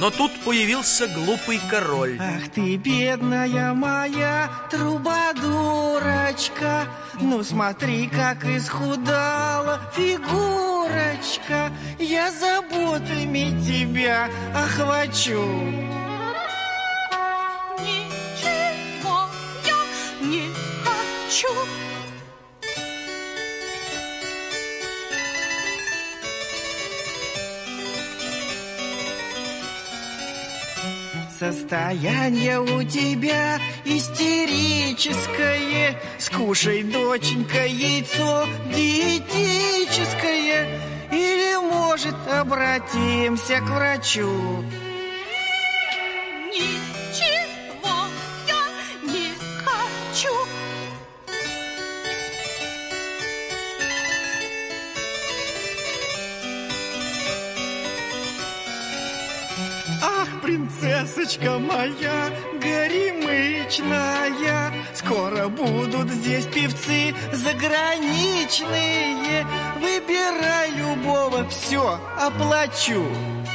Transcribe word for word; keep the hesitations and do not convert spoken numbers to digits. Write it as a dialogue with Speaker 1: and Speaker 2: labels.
Speaker 1: Но тут появился глупый король.
Speaker 2: Ах ты, бедная моя трубадурочка, ну смотри, как исхудала фигурочка. Я заботами тебя охвачу.
Speaker 3: Ничего я не хочу.
Speaker 2: Состояние у тебя истерическое. Скушай, доченька, яйцо диетическое. Или, может, обратимся к врачу.
Speaker 3: Ничего я не хочу.
Speaker 2: Ах, принцессочка моя горемычная, скоро будут здесь певцы заграничные. Выбирай любого, все оплачу.